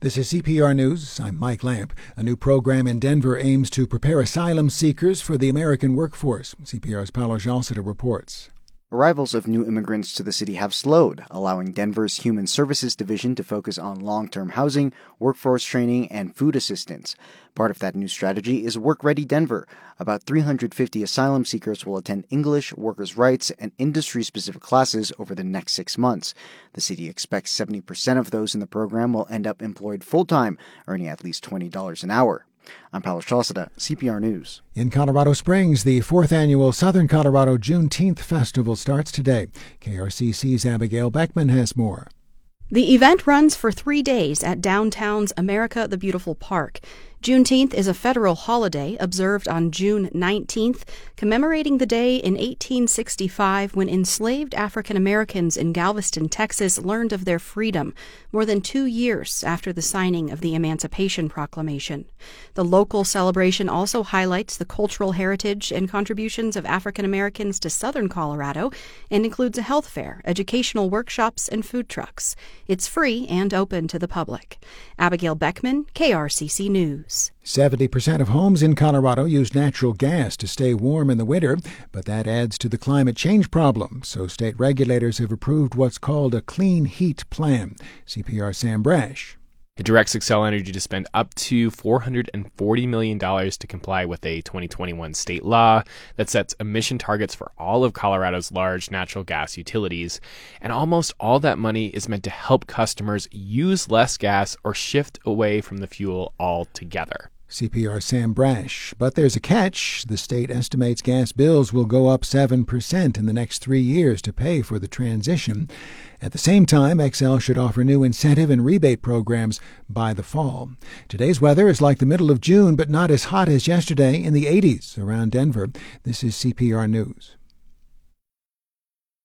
This is CPR News. I'm Mike Lamp. A new program in Denver aims to prepare asylum seekers for the American workforce. CPR's Paolo Jalcida reports. Arrivals of new immigrants to the city have slowed, allowing Denver's Human Services Division to focus on long-term housing, workforce training, and food assistance. Part of that new strategy is Work Ready Denver. About 350 asylum seekers will attend English, workers' rights, and industry-specific classes over the next 6 months. The city expects 70% of those in the program will end up employed full-time, earning at least $20 an hour. I'm Paolo Jalcida, CPR News. In Colorado Springs, the 4th annual Southern Colorado Juneteenth Festival starts today. KRCC's Abigail Beckman has more. The event runs for 3 days at downtown's America the Beautiful Park. Juneteenth is a federal holiday observed on June 19th, commemorating the day in 1865 when enslaved African Americans in Galveston, Texas, learned of their freedom, more than 2 years after the signing of the Emancipation Proclamation. The local celebration also highlights the cultural heritage and contributions of African Americans to southern Colorado and includes a health fair, educational workshops, and food trucks. It's free and open to the public. Abigail Beckman, KRCC News. 70% of homes in Colorado use natural gas to stay warm in the winter, but that adds to the climate change problem. So state regulators have approved what's called a Clean Heat Plan. CPR Sam Brash. It directs Xcel Energy to spend up to $440 million to comply with a 2021 state law that sets emission targets for all of Colorado's large natural gas utilities. And almost all that money is meant to help customers use less gas or shift away from the fuel altogether. CPR Sam Brash. But there's a catch. The state estimates gas bills will go up 7% in the next 3 years to pay for the transition. At the same time, Xcel should offer new incentive and rebate programs by the fall. Today's weather is like the middle of June, but not as hot as yesterday, in the 80s around Denver. This is CPR News.